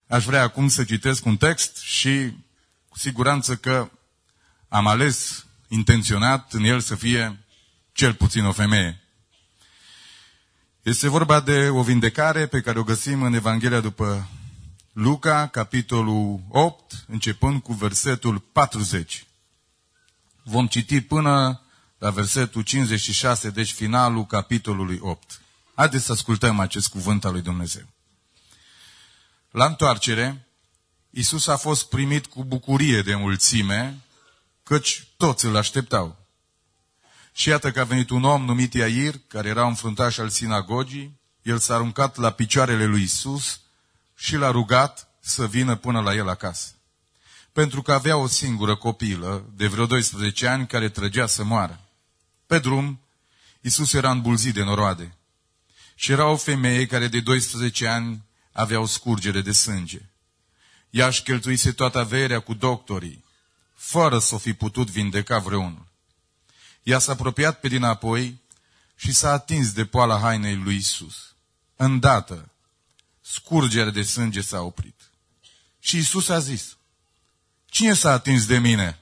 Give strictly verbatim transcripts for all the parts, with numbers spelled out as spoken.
Aș vrea acum să citesc un text și cu siguranță că am ales intenționat în el să fie cel puțin o femeie. Este vorba de o vindecare pe care o găsim în Evanghelia după Luca, capitolul opt, începând cu versetul patruzeci. Vom citi până la versetul cincizeci și șase, deci finalul capitolului opt. Haideți să ascultăm acest cuvânt al lui Dumnezeu. La întoarcere, Iisus a fost primit cu bucurie de mulțime, căci toți îl așteptau. Și iată că a venit un om numit Iair, care era un fruntaș al sinagogii. El s-a aruncat la picioarele lui Iisus și l-a rugat să vină până la el acasă. Pentru că avea o singură copilă de vreo doisprezece ani care trăgea să moară. Pe drum, Iisus era îmbulzit de noroade. Și era o femeie care de doisprezece ani avea o scurgere de sânge. Ea își cheltuise toată averea cu doctorii, fără să o fi putut vindeca vreunul. Ea s-a apropiat pe dinapoi și s-a atins de poala hainei lui Iisus. Îndată, scurgerea de sânge s-a oprit. Și Iisus a zis: cine s-a atins de mine?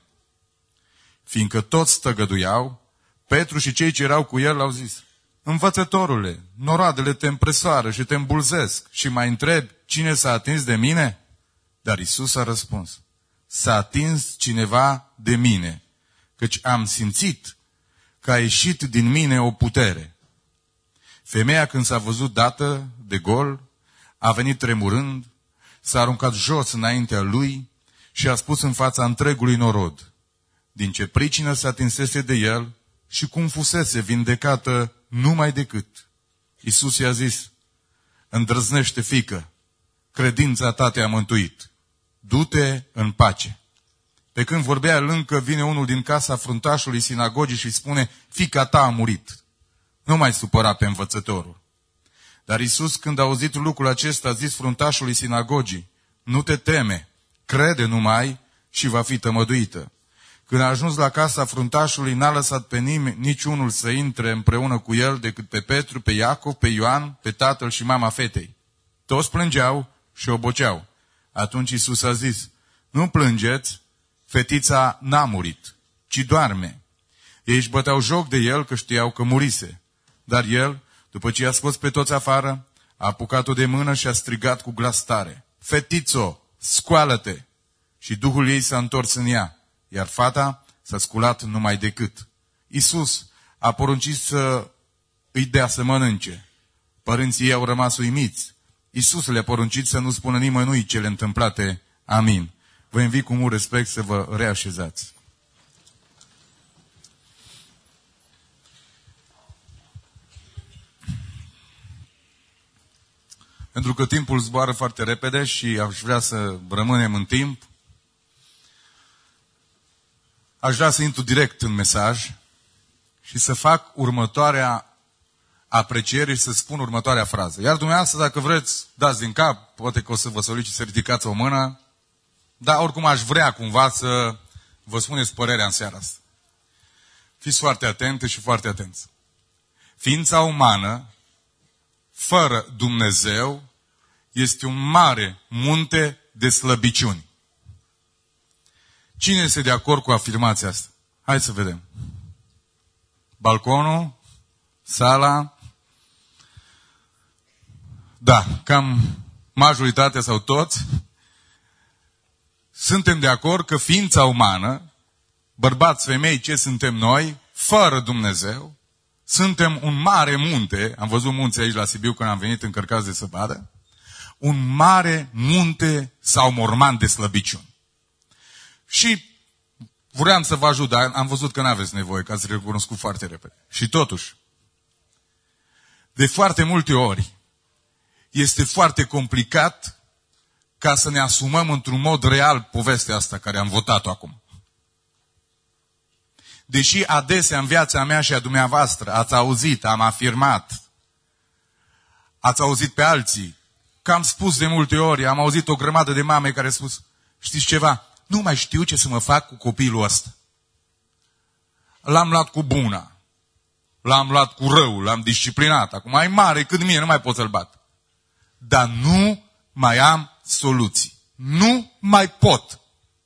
Fiindcă toți tăgăduiau, Petru și cei ce erau cu el au zis: învățătorule, noroadele te împresoară și te îmbulzesc și mai întrebi cine s-a atins de mine? Dar Iisus a răspuns: s-a atins cineva de mine, căci am simțit că a ieșit din mine o putere. Femeia, când s-a văzut dată de gol, a venit tremurând, s-a aruncat jos înaintea lui și a spus în fața întregului norod din ce pricină se atinsese de el și cum fusese vindecată numai decât. Iisus i-a zis: îndrăznește, fiică, credința ta te-a mântuit. Du-te în pace. Pe când vorbea el încă, vine unul din casa fruntașului sinagogii și spune: fiica ta a murit. Nu mai supăra pe învățătorul. Dar Iisus, când a auzit lucrul acesta, a zis fruntașului sinagogii: nu te teme, crede numai și va fi tămăduită. Când a ajuns la casa fruntașului, n-a lăsat pe nimeni, niciunul să intre împreună cu el, decât pe Petru, pe Iacov, pe Ioan, pe tatăl și mama fetei. Toți plângeau și oboceau. Atunci Iisus a zis: nu plângeți, fetița n-a murit, ci doarme. Ei își băteau joc de el că știau că murise. Dar el, după ce i-a scos pe toți afară, a apucat-o de mână și a strigat cu glas tare: fetițo, scoală-te! Și duhul ei s-a întors în ea, iar fata s-a sculat numai decât. Iisus a poruncit să îi dea să mănânce. Părinții ei au rămas uimiți. Iisus le-a poruncit să nu spună nimănui cele întâmplate. Amin. Vă invit cu mult respect să vă reașezați. Pentru că timpul zboară foarte repede și aș vrea să rămânem în timp, aș vrea să intru direct în mesaj și să fac următoarea apreciere și să spun următoarea frază. Iar dumneavoastră, dacă vreți, dați din cap, poate că o să vă solicit să ridicați o mână, dar oricum aș vrea cumva să vă spuneți părerea în seara asta. Fiți foarte atente și foarte atenți. Ființa umană, fără Dumnezeu, este un mare munte de slăbiciuni. Cine este de acord cu afirmația asta? Hai să vedem. Balconul? Sala? Da, cam majoritatea sau toți suntem de acord că ființa umană, bărbați, femei, ce suntem noi, fără Dumnezeu, suntem un mare munte, am văzut munți aici la Sibiu când am venit încărcați de săpadă, un mare munte sau morman de slăbiciuni. Și vreau să vă ajut, dar am văzut că nu aveți nevoie, că ați recunoscut foarte repede. Și totuși, de foarte multe ori, este foarte complicat ca să ne asumăm într-un mod real povestea asta care am votat-o acum. Deși adesea în viața mea și a dumneavoastră ați auzit, am afirmat, ați auzit pe alții, că am spus de multe ori, am auzit o grămadă de mame care au spus: știți ceva, nu mai știu ce să mă fac cu copilul ăsta. L-am luat cu buna, l-am luat cu rău, l-am disciplinat, acum mai mare cât mine, nu mai pot să-l bat. Dar nu mai am soluții. Nu mai pot.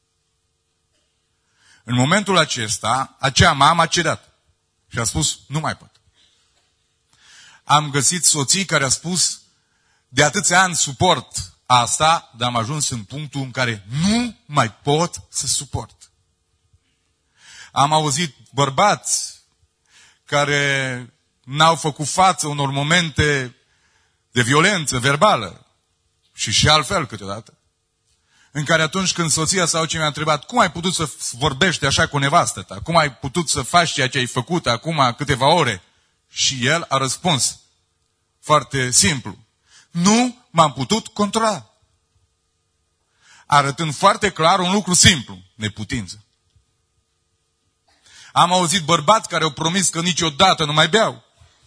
În momentul acesta, acea mamă a cedat și a spus, nu mai pot. Am găsit soții care a spus, de atâția ani suport asta, dar am ajuns în punctul în care nu mai pot să suport. Am auzit bărbați care n-au făcut față unor momente de violență verbală și și altfel câteodată, în care atunci când soția sau ce mi-a întrebat, cum ai putut să vorbești așa cu nevastă ta? Cum ai putut să faci ceea ce ai făcut acum câteva ore? Și el a răspuns foarte simplu. Nu m-am putut controla. Arătând foarte clar un lucru simplu, neputință. Am auzit bărbați care au promis că niciodată nu mai beau.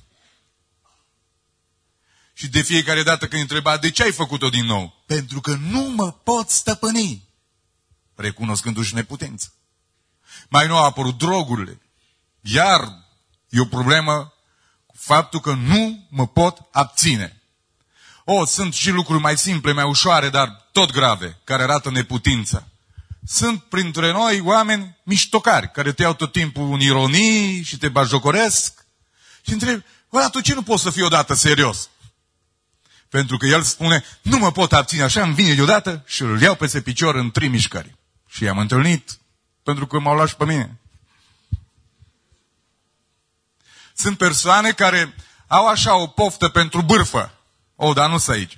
Și de fiecare dată când întreba, de ce ai făcut-o din nou? Pentru că nu mă pot stăpâni. Recunoscându-și neputință. Mai nou au apărut drogurile. Iar e o problemă cu faptul că nu mă pot abține. O, sunt și lucruri mai simple, mai ușoare, dar tot grave, care arată neputința. Sunt printre noi oameni miștocari, care te iau tot timpul în ironii și te bajocoresc. Și întrebi, ăla, tu ce nu poți să fii odată serios? Pentru că el spune, nu mă pot abține, așa îmi vine deodată și îl iau peste picior în trei mișcări. Și i-am întâlnit, pentru că m-au luat și pe mine. Sunt persoane care au așa o poftă pentru bârfă. O, dar nu-s aici.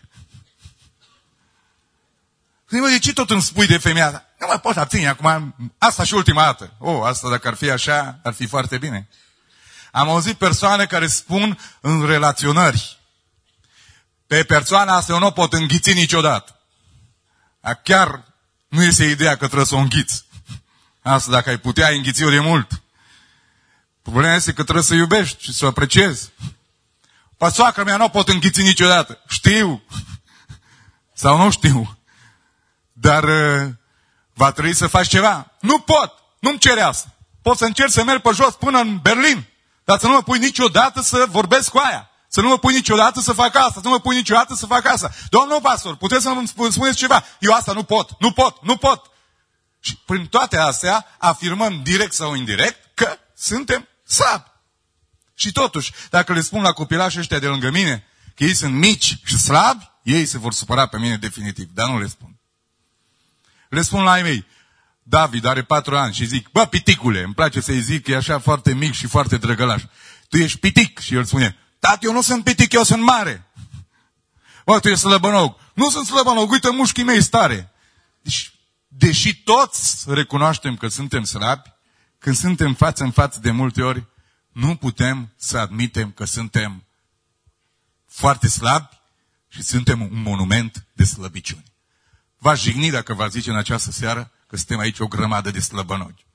Mă, de ce tot îmi spui de femeia asta? Nu mă pot abține acum, asta și ultima dată. O, asta dacă ar fi așa, ar fi foarte bine. Am auzit persoane care spun în relaționări, pe persoana asta eu nu o pot înghiți niciodată. A, chiar nu este ideea că trebuie să o înghiți. Asta dacă ai putea, ai înghiți-o de mult. Problema este că trebuie să iubești și să o apreciezi. Pe soacră mea nu o pot înghiți niciodată. Știu. Sau nu știu. Dar uh, va trebui să faci ceva. Nu pot. Nu-mi cere asta. Pot să încerc să merg pe jos până în Berlin. Dar să nu mă pui niciodată să vorbesc cu aia. Să nu mă pui niciodată să fac asta. Să nu mă pui niciodată să fac asta. Domnul pastor, puteți să-mi spuneți ceva? Eu asta nu pot. Nu pot. Nu pot. Și prin toate astea afirmăm direct sau indirect că suntem slabi. Și totuși, dacă le spun la copilașii ăștia de lângă mine că ei sunt mici și slabi, ei se vor supăra pe mine definitiv. Dar nu le spun. Le spun la ei mei, David are patru ani și zic, bă, piticule, îmi place să-i zic că e așa foarte mic și foarte drăgălaș. Tu ești pitic. Și el spune, tati, eu nu sunt pitic, eu sunt mare. Bă, tu ești slăbănog. Nu sunt slăbănog, uite mușchii mei stare. Deci, deși toți recunoaștem că suntem slabi, când suntem față în față de multe ori, nu putem să admitem că suntem foarte slabi și suntem un monument de slăbiciuni. V-aș jigni dacă v-aș zice în această seară că suntem aici o grămadă de slăbănogi.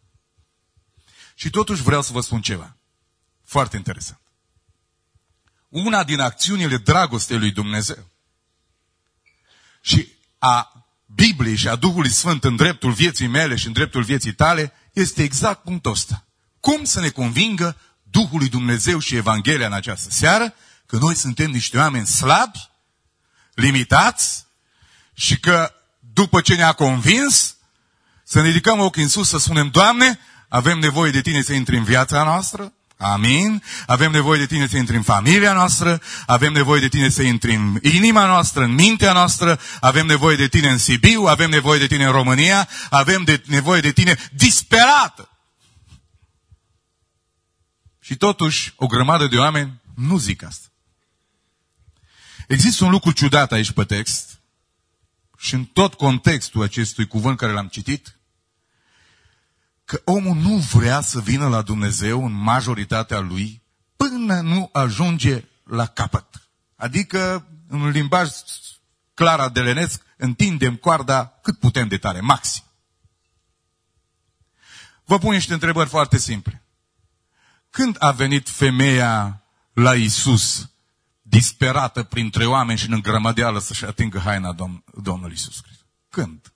Și totuși vreau să vă spun ceva foarte interesant. Una din acțiunile dragostei lui Dumnezeu și a Bibliei și a Duhului Sfânt în dreptul vieții mele și în dreptul vieții tale este exact punctul ăsta. Cum să ne convingă Duhul lui Dumnezeu și Evanghelia în această seară că noi suntem niște oameni slabi, limitați și că după ce ne-a convins să ne ridicăm ochii în sus să spunem, Doamne, avem nevoie de Tine să intri în viața noastră, amin, avem nevoie de Tine să intri în familia noastră, avem nevoie de Tine să intri în inima noastră, în mintea noastră, avem nevoie de Tine în Sibiu, avem nevoie de Tine în România, avem de, nevoie de Tine disperată. Și totuși, o grămadă de oameni nu zic asta. Există un lucru ciudat aici pe text și în tot contextul acestui cuvânt care l-am citit, că omul nu vrea să vină la Dumnezeu în majoritatea lui până nu ajunge la capăt. Adică, în limbaj clar adelenesc, întindem coarda cât putem de tare, maxim. Vă pun niște întrebări foarte simple. Când a venit femeia la Iisus, disperată printre oameni și în îngrămădeală să-și atingă haina Domn- Domnului Iisus Hristos? Când?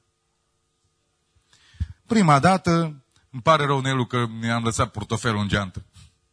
Prima dată, îmi pare rău, Nelu, că mi-am lăsat portofelul în geantă.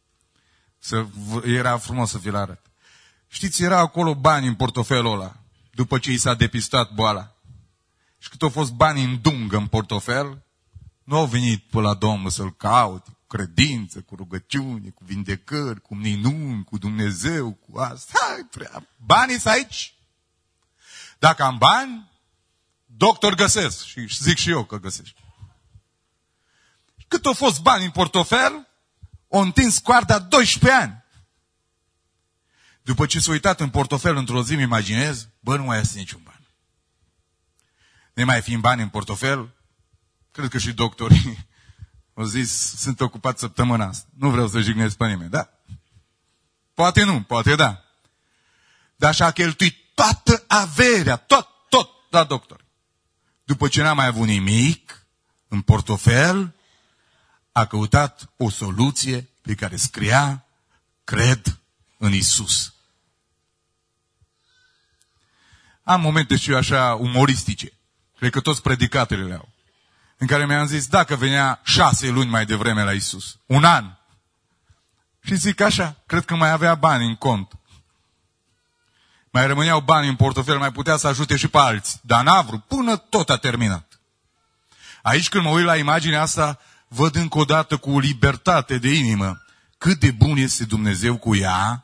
Să, era frumos să vi-l arăt. Știți, era acolo bani în portofelul ăla. după ce i s-a depistat boala. Și cât au fost bani în dungă în portofel, nu au venit pe la Domnul să-L caute, cu credință, cu rugăciune, cu vindecări, cu minuni, cu Dumnezeu, cu asta. Hai, treabă. Banii-s aici. Dacă am bani, doctor găsesc. Și zic și eu că găsești. Cât au fost bani în portofel, au întins coarda doisprezece ani. După ce s-a uitat în portofel într-o zi, îmi imaginez, bă, nu mai iasă niciun ban. Ne mai fiind bani în portofel, cred că și doctorii au zis, sunt ocupat săptămâna asta. Nu vreau să jignesc pe nimeni, da? Poate nu, poate da. Dar și-a cheltuit toată averea, tot, tot la doctor. După ce n-a mai avut nimic în portofel, a căutat o soluție pe care scria, cred în Isus. Am momente și eu așa umoristice. Cred că toți predicatele le au. În care mi-am zis, dacă venea șase luni mai devreme la Isus, un an. Și zic așa, cred că mai avea bani în cont. Mai rămâneau bani în portofel, mai putea să ajute și pe alții. Dar n-a vrut, până tot a terminat. Aici când mă uit la imaginea asta, văd încă o dată cu libertate de inimă cât de bun este Dumnezeu cu ea,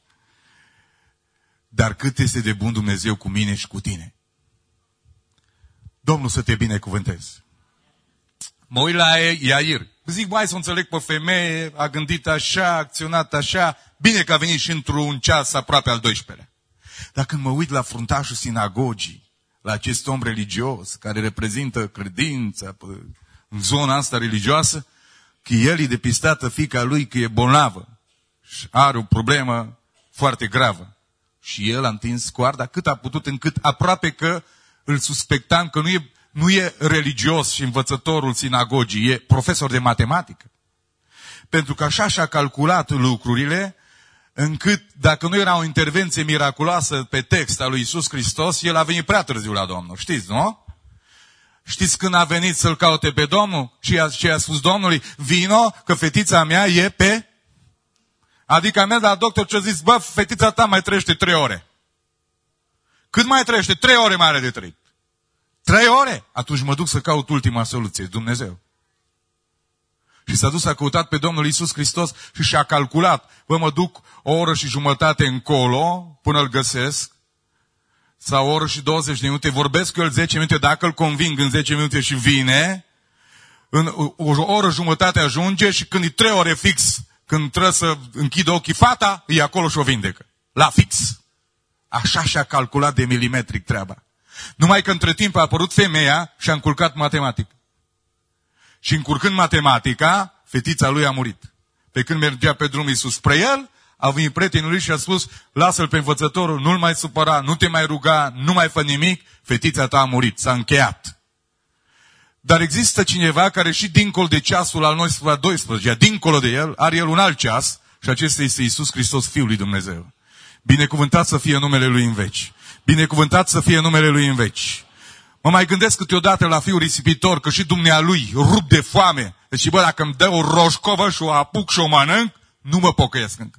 dar cât este de bun Dumnezeu cu mine și cu tine. Domnul să te binecuvânteze. Mă uit la Iair. Zic, mai să o înțeleg pe femeie, a gândit așa, a acționat așa, bine că a venit și într-un ceas aproape al doisprezecelea. Dar când mă uit la fruntașul sinagogii, la acest om religios, care reprezintă credința în zona asta religioasă, că el e depistată fiica lui că e bolnavă și are o problemă foarte gravă. Și el a întins coarda cât a putut, încât aproape că îl suspectam că nu e, nu e religios și învățătorul sinagogii, e profesor de matematică. Pentru că așa și-a calculat lucrurile, încât dacă nu era o intervenție miraculoasă pe text al lui Iisus Hristos, el a venit prea târziu la Domnul. Știți, nu? Știți când a venit să-L caute pe Domnul? Și a, ce a spus Domnului? Vino, că fetița mea e pe... Adică a mers la doctor și a zis, bă, fetița ta mai trăiește trei ore. Cât mai trăiește? Trei ore mai are de trăit. Trei ore? Atunci mă duc să caut ultima soluție, Dumnezeu. Și s-a dus, a căutat pe Domnul Iisus Hristos și și-a calculat. Bă, mă duc o oră și jumătate încolo până îl găsesc. Sau o oră și douăzeci de minute. Vorbesc cu el zece minute. Dacă îl conving în zece minute și vine, în o oră jumătate ajunge și când e trei ore fix, când trebuie să închidă ochii fata, e acolo și o vindecă. La fix. Așa și-a calculat de milimetric treaba. Numai că între timp a apărut femeia și a încurcat matematică. Și încurcând matematica, fetița lui a murit. Pe când mergea pe drum Iisus spre el, a venit prietenul lui și a spus, lasă-l pe învățătorul, nu-l mai supăra, nu te mai ruga, nu mai fă nimic, fetița ta a murit, s-a încheiat. Dar există cineva care și dincolo de ceasul al nostru la doisprezece, dincolo de el, are el un alt ceas și acesta este Iisus Hristos, Fiul lui Dumnezeu. Binecuvântat să fie numele Lui în veci. Binecuvântat să fie numele Lui în veci. Mă mai gândesc câteodată la fiul risipitor, că și dumnealui rup de foame. Deci, bă, dacă îmi dă o roșcovă și o apuc și o mănânc, nu mă pocăiesc încă.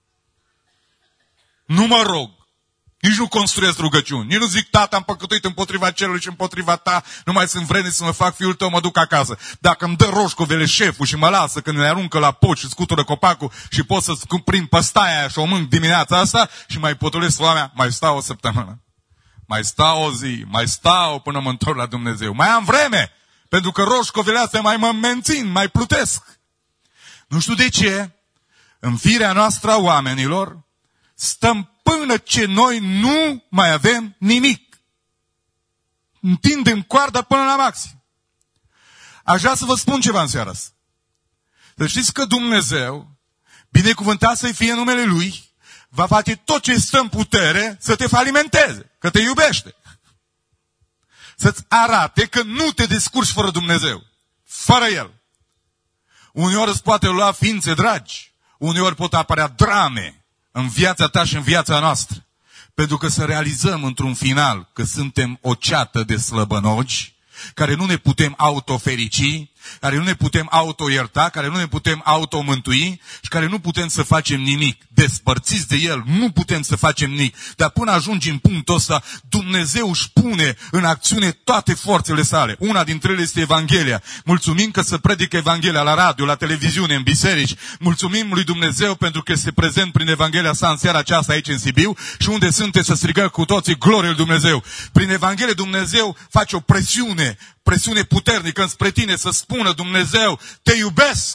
Nu mă rog. Nici nu construiesc rugăciuni. Nici nu zic, tata, am păcătuit împotriva cerului și împotriva ta, nu mai sunt vrednic să mă fac fiul tău, mă duc acasă. Dacă îmi dă roșcovele șeful și mă lasă când ne aruncă la poci și scutură copacul și pot să prind păstaia aia și o mânc dimineața asta și mai potolesc foamea, mai stau o săptămână. Mai stau o zi, mai stau până mă întorc la Dumnezeu. Mai am vreme, pentru că roșcovele astea mai mă mențin, mai plutesc. Nu știu de ce, în firea noastră a oamenilor, stăm până ce noi nu mai avem nimic. Întindem coarda până la maxim. Aș vrea să vă spun ceva în seara asta. Să știți că Dumnezeu, binecuvântat să-i fie numele Lui, va face tot ce stă în putere să te falimenteze, că te iubește. Să-ți arate că nu te descurci fără Dumnezeu, fără El. Uneori îți poate lua ființe dragi, uneori pot apărea drame în viața ta și în viața noastră. Pentru că să realizăm într-un final că suntem o ceată de slăbănogi, care nu ne putem autoferici, care nu ne putem auto-ierta, care nu ne putem auto-mântui și care nu putem să facem nimic. Despărțiți de El, nu putem să facem nimic. Dar până ajungi în punctul ăsta, Dumnezeu își pune în acțiune toate forțele sale. Una dintre ele este Evanghelia. Mulțumim că se predică Evanghelia la radio, la televiziune, în biserici. Mulțumim lui Dumnezeu pentru că este prezent prin Evanghelia sa în seara aceasta aici în Sibiu și unde sunteți să strigăm cu toții glorie lui Dumnezeu. Prin Evanghelie Dumnezeu face o presiune, presiune puternică înspre tine să spună Dumnezeu, te iubesc.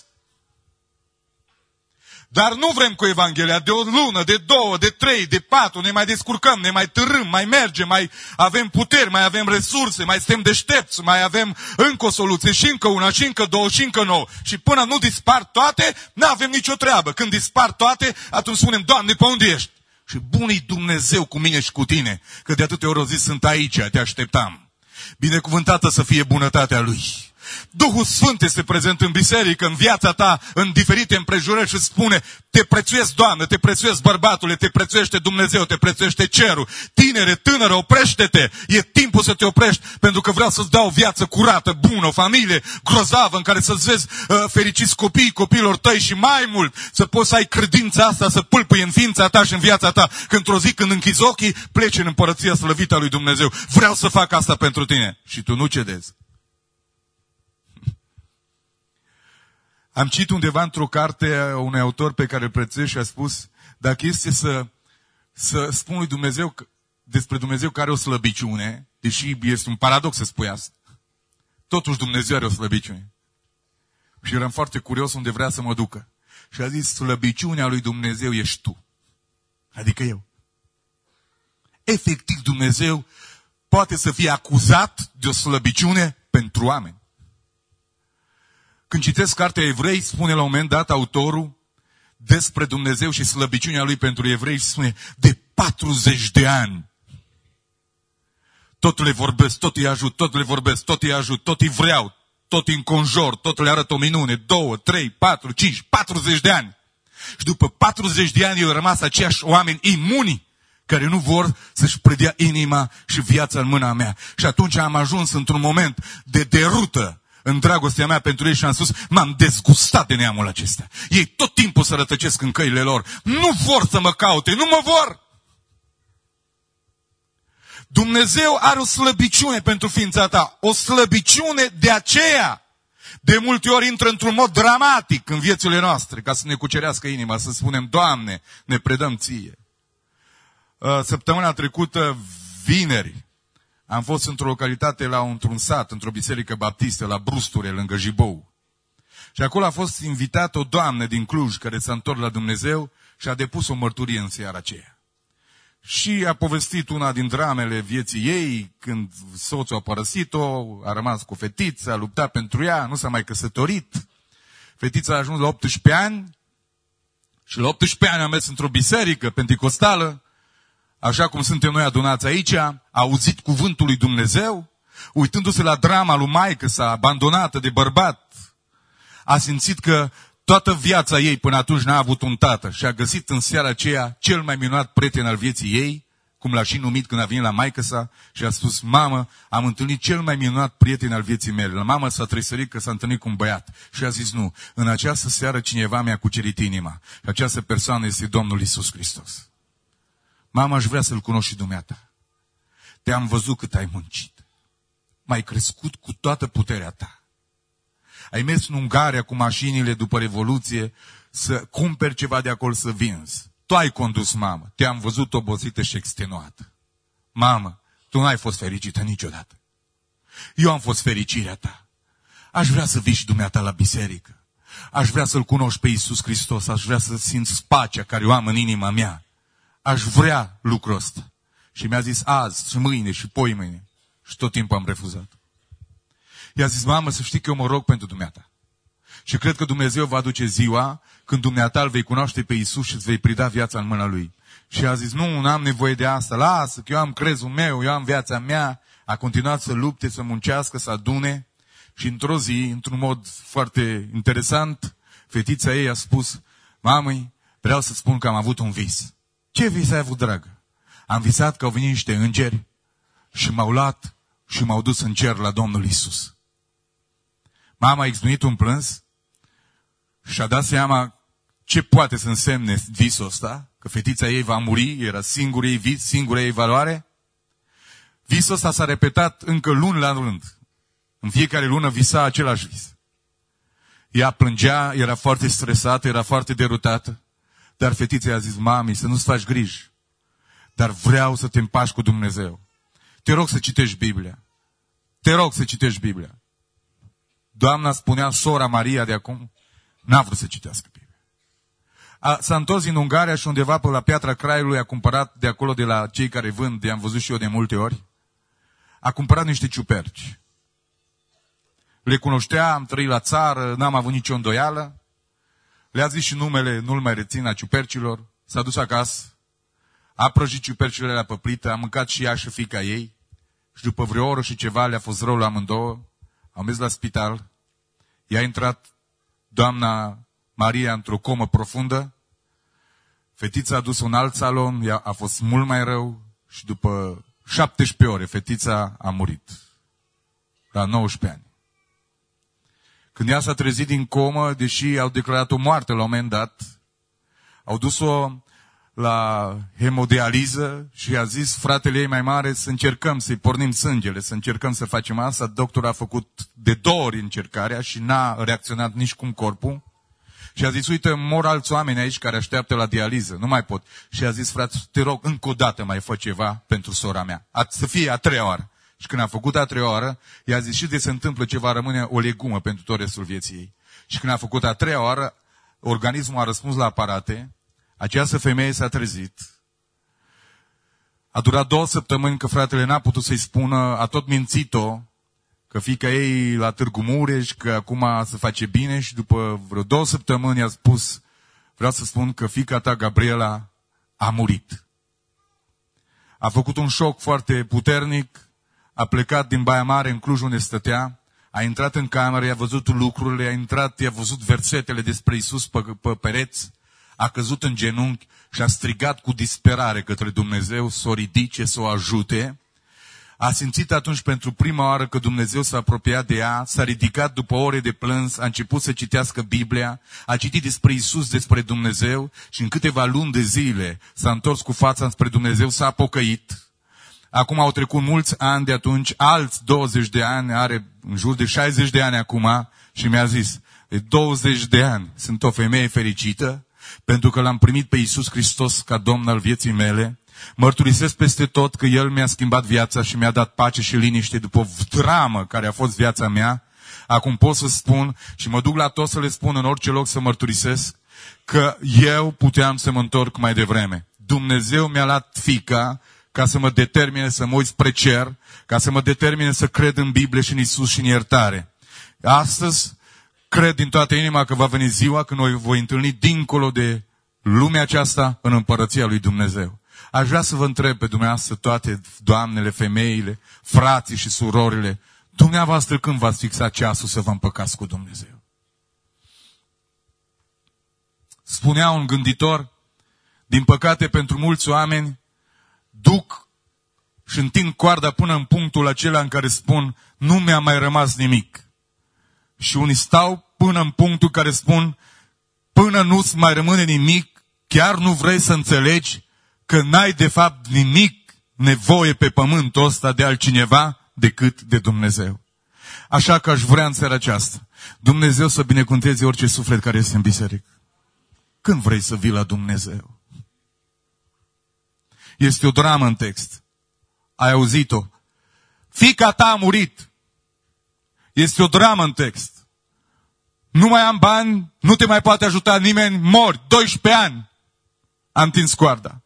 Dar nu vrem cu Evanghelia de o lună, de două, de trei, de patru, ne mai descurcăm, ne mai târâm, mai mergem, mai avem puteri, mai avem resurse, mai suntem deștepți, mai avem încă o soluție și încă una, și încă două, și încă nouă. Și până nu dispar toate, nu avem nicio treabă. Când dispar toate, atunci spunem, Doamne, pe unde ești? Și bun-i Dumnezeu cu mine și cu tine, că de atâtea ori o zis, sunt aici, te așteptam. Binecuvântată să fie bunătatea Lui. Duhul Sfânt este prezent în biserică, în viața ta, în diferite împrejurări și spune, te prețuiesc, Doamne, te prețuiesc, bărbatule, te prețuiește Dumnezeu, te prețuiește cerul. Tinere, tânără, oprește-te. E timpul să te oprești, pentru că vreau să-ți dau o viață curată, bună, o familie grozavă în care să-ți vezi uh, fericiți copiii, copiilor tăi și mai mult, să poți să ai credința asta, să pâlpâi în ființa ta și în viața ta. Că într-o zi, când închizi ochii, pleci în împărăția slăvită a lui Dumnezeu. Vreau să fac asta pentru tine. Și tu nu cedezi. Am citit undeva într-o carte a unui autor pe care îl prețuiesc și a spus, dacă este să, să spun lui Dumnezeu despre Dumnezeu care are o slăbiciune, deși este un paradox să spui asta, totuși Dumnezeu are o slăbiciune. Și eram foarte curios unde vrea să mă ducă. Și a zis, slăbiciunea lui Dumnezeu ești tu. Adică eu. Efectiv, Dumnezeu poate să fie acuzat de o slăbiciune pentru oameni. Când citesc cartea Evrei, spune la un moment dat autorul despre Dumnezeu și slăbiciunea Lui pentru evrei și spune, de patruzeci de ani tot le vorbesc, tot îi ajut, tot le vorbesc, tot îi ajut, tot îi vreau, tot îi înconjor, tot le arăt o minune, două, trei, patru, cinci, patruzeci de ani. Și după patruzeci de ani au rămas aceiași oameni imuni care nu vor să-și predea inima și viața în mâna mea. Și atunci am ajuns într-un moment de derută în dragostea mea pentru ei și am spus, m-am dezgustat de neamul acesta. Ei tot timpul să rătăcesc în căile lor. Nu vor să mă caute, nu mă vor! Dumnezeu are o slăbiciune pentru ființa ta. O slăbiciune de aceea. De multe ori intră într-un mod dramatic în viețile noastre, ca să ne cucerească inima, să spunem, Doamne, ne predăm Ție. Săptămâna trecută, vineri, am fost într-o localitate, la într-un sat, într-o biserică baptistă, la Brusture, lângă Jibou. Și acolo a fost invitată o doamnă din Cluj, care s-a întors la Dumnezeu și a depus o mărturie în seara aceea. Și a povestit una din dramele vieții ei, când soțul a părăsit-o, a rămas cu fetița, a luptat pentru ea, nu s-a mai căsătorit. Fetița a ajuns la optsprezece ani și la optsprezece ani a mers într-o biserică penticostală, așa cum suntem noi adunați aici, a auzit cuvântul lui Dumnezeu, uitându-se la drama lui maică sa, abandonată de bărbat, a simțit că toată viața ei până atunci n-a avut un tată și a găsit în seara aceea cel mai minunat prieten al vieții ei, cum l-a și numit când a venit la maică sa și a spus, mamă, am întâlnit cel mai minunat prieten al vieții mele. La mamă s-a tresărit că s-a întâlnit cu un băiat și a zis, nu, în această seară cineva mi-a cucerit inima și această persoană este Domnul Iisus Hristos. Mama, aș vrea să-L cunoști și dumneata. Te-am văzut cât ai muncit. M-ai crescut cu toată puterea ta. Ai mers în Ungaria cu mașinile după Revoluție să cumperi ceva de acolo să vinzi. Tu ai condus, mamă. Te-am văzut obosită și extenuată. Mamă, tu n-ai fost fericită niciodată. Eu am fost fericirea ta. Aș vrea să vii și dumneata la biserică. Aș vrea să-L cunoști pe Iisus Hristos. Aș vrea să simți pacea care o am în inima mea. Aș vrea lucrul ăsta. Și mi-a zis azi și mâine și poimâine. Și tot timpul am refuzat. I-a zis, mamă, să știi că eu mă rog pentru dumneata. Și cred că Dumnezeu va aduce ziua când dumneata îl vei cunoaște pe Iisus și îți vei prida viața în mâna Lui. Și a zis, nu, n-am nevoie de asta, lasă, că eu am crezul meu, eu am viața mea. A continuat să lupte, să muncească, să adune. Și într-o zi, într-un mod foarte interesant, fetița ei a spus, mamăi, vreau să spun că am avut un vis. Ce vis ai avut, dragă? Am visat că au venit niște îngeri și m-au luat și m-au dus în cer la Domnul Iisus. Mama a izbucnit un plâns și a dat seama ce poate să însemne visul ăsta, că fetița ei va muri, era singurul ei vis, singura ei valoare. Visul ăsta s-a repetat încă luni la rând. În fiecare lună visa același vis. Ea plângea, era foarte stresată, era foarte derutată, dar fetița i-a zis, mami, să nu-ți faci griji, dar vreau să te împaci cu Dumnezeu. Te rog să citești Biblia. Te rog să citești Biblia. Doamna spunea, sora Maria de acum, n-a vrut să citească Biblia. A, s-a întors în Ungaria și undeva pe la Piatra Craiului a cumpărat de acolo de la cei care vând, i-am văzut și eu de multe ori, a cumpărat niște ciuperci. Le cunoștea, am trăit la țară, n-am avut nicio îndoială. Le-a zis și numele, nu-l mai rețin, a ciupercilor. S-a dus acasă, a prăjit ciupercile la păplită, a mâncat și ea și fiica ei. Și după vreo oră și ceva le-a fost rău la amândouă. Au mers la spital. I-a intrat doamna Maria într-o comă profundă. Fetița a dus un alt salon, ea a fost mult mai rău. Și după șaptesprezece ore, fetița a murit. La nouăsprezece ani. Când ea s-a trezit din comă, deși au declarat-o moartă la un moment dat, au dus-o la hemodializă și a zis fratele ei mai mare să încercăm să-i pornim sângele, să încercăm să facem asta. Doctorul a făcut de două ori încercarea și n-a reacționat nici cum corpul. Și a zis, uite, mor alți oameni aici care așteaptă la dializă, nu mai pot. Și a zis, frate, te rog, încă o dată mai fă ceva pentru sora mea. A, să fie a treia oară. Și când a făcut a treia oară, i-a zis, și de se întâmplă ceva, rămâne o legumă pentru tot restul vieții ei. Și când a făcut a treia oară, organismul a răspuns la aparate, această femeie s-a trezit. A durat două săptămâni că fratele n-a putut să-i spună, a tot mințit-o, că fiica ei la Târgu Mureș, că acum se face bine și după vreo două săptămâni a spus, vreau să spun că fiica ta, Gabriela, a murit. A făcut un șoc foarte puternic, a plecat din Baia Mare în Cluj unde stătea, a intrat în cameră, i-a văzut lucrurile, a intrat, i-a văzut versetele despre Iisus pe, pe pereți, a căzut în genunchi și a strigat cu disperare către Dumnezeu să o ridice, să o ajute. A simțit atunci pentru prima oară că Dumnezeu s-a apropiat de ea, s-a ridicat după ore de plâns, a început să citească Biblia, a citit despre Iisus, despre Dumnezeu și în câteva luni de zile s-a întors cu fața spre Dumnezeu, s-a pocăit. Acum au trecut mulți ani de atunci, alți douăzeci de ani, are în jur de șaizeci de ani acum și mi-a zis, de douăzeci de ani sunt o femeie fericită pentru că l-am primit pe Iisus Hristos ca Domn al vieții mele. Mărturisesc peste tot că El mi-a schimbat viața și mi-a dat pace și liniște după o dramă care a fost viața mea. Acum pot să spun și mă duc la tot să le spun în orice loc să mărturisesc că eu puteam să mă întorc mai devreme. Dumnezeu mi-a luat fiica ca să mă determine să mă uit spre cer, ca să mă determine să cred în Biblie și în Iisus și în iertare. Astăzi cred din toată inima că va veni ziua când noi voi întâlni dincolo de lumea aceasta în împărăția lui Dumnezeu. Aș vrea să vă întreb pe dumneavoastră toate doamnele, femeile, frații și surorile, dumneavoastră când v-ați fixat ceasul să vă împăcați cu Dumnezeu? Spunea un gânditor, din păcate pentru mulți oameni, duc și întind coarda până în punctul acela în care spun, nu mi-a mai rămas nimic. Și unii stau până în punctul care spun, până nu-ți mai rămâne nimic, chiar nu vrei să înțelegi că n-ai de fapt nimic nevoie pe pământul ăsta de altcineva decât de Dumnezeu. Așa că aș vrea în seara aceasta, Dumnezeu să binecuvânteze orice suflet care este în biserică. Când vrei să vii la Dumnezeu? Este o dramă în text. Ai auzit-o. Fiica ta a murit. Este o dramă în text. Nu mai am bani, nu te mai poate ajuta nimeni, mori, doisprezece ani. Am întins coarda.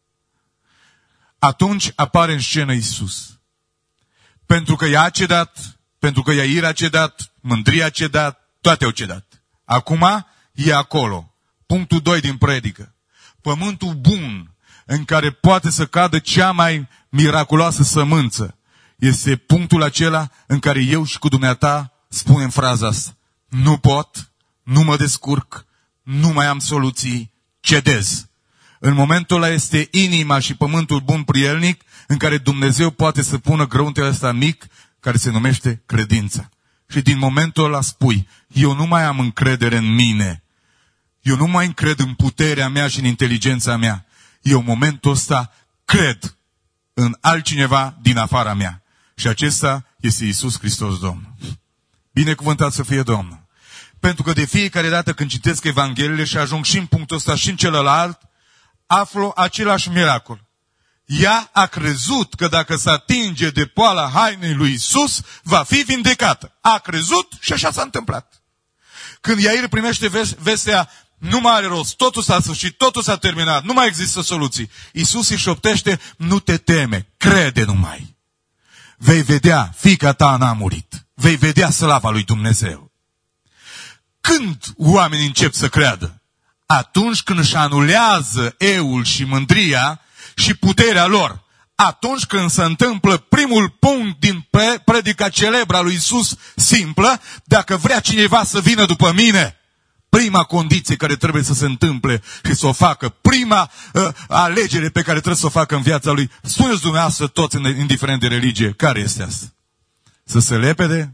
Atunci apare în scenă Iisus. Pentru că ea a cedat, pentru că Iair a cedat, mândria a cedat, toate au cedat. Acum e acolo. Punctul doi din predică. Pământul bun în care poate să cadă cea mai miraculoasă sămânță. Este punctul acela în care eu și cu dumneata spunem fraza asta. Nu pot, nu mă descurc, nu mai am soluții, cedez. În momentul ăla este inima și pământul bun prielnic în care Dumnezeu poate să pună grăuntele ăsta mic care se numește credința. Și din momentul ăla spui, eu nu mai am încredere în mine. Eu nu mai încred în puterea mea și în inteligența mea. Eu în momentul ăsta cred în altcineva din afara mea. Și acesta este Iisus Hristos Domnul. Binecuvântat să fie Domnul. Pentru că de fiecare dată când citesc Evangheliile și ajung și în punctul ăsta și în celălalt, aflu același miracol. Ea a crezut că dacă se atinge de poala hainei lui Iisus, va fi vindecată. A crezut și așa s-a întâmplat. Când Iair primește vestea, nu mai are rost, totul s-a sfârșit, totul s-a terminat, nu mai există soluții. Iisus îi șoptește, nu te teme, crede numai. Vei vedea, fiica ta n-a murit. Vei vedea slava lui Dumnezeu. Când oamenii încep să creadă? Atunci când își anulează eul și mândria și puterea lor. Atunci când se întâmplă primul punct din predica celebră a lui Iisus, simplă, dacă vrea cineva să vină după mine, prima condiție care trebuie să se întâmple și să o facă, prima uh, alegere pe care trebuie să o facă în viața lui, spuneți dumneavoastră toți, indiferent de religie, care este asta? Să se lepede?